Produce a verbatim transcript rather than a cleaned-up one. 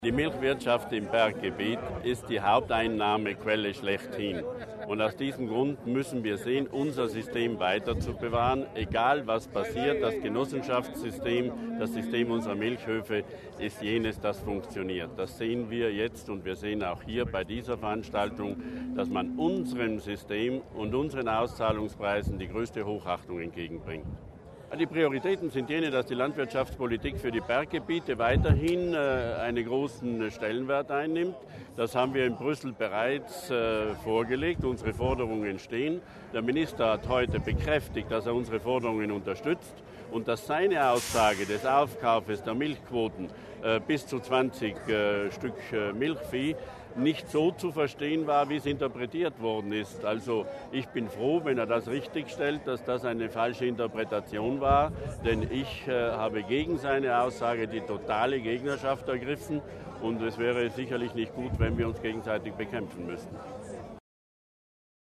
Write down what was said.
Die Milchwirtschaft im Berggebiet ist die Haupteinnahmequelle schlechthin. Und aus diesem Grund müssen wir sehen, unser System weiter zu bewahren. Egal was passiert, das Genossenschaftssystem, das System unserer Milchhöfe ist jenes, das funktioniert. Das sehen wir jetzt und wir sehen auch hier bei dieser Veranstaltung, dass man unserem System und unseren Auszahlungspreisen die größte Hochachtung entgegenbringt. Die Prioritäten sind jene, dass die Landwirtschaftspolitik für die Berggebiete weiterhin äh, einen großen Stellenwert einnimmt. Das haben wir in Brüssel bereits äh, vorgelegt. Unsere Forderungen stehen. Der Minister hat heute bekräftigt, dass er unsere Forderungen unterstützt und dass seine Aussage des Aufkaufes der Milchquoten äh, bis zu zwanzig äh, Stück äh, Milchvieh nicht so zu verstehen war, wie es interpretiert worden ist. Also ich bin froh, wenn er das richtig stellt, dass das eine falsche Interpretation war, denn ich äh, habe gegen seine Aussage die totale Gegnerschaft ergriffen und es wäre sicherlich nicht gut, wenn wir uns gegenseitig bekämpfen müssten.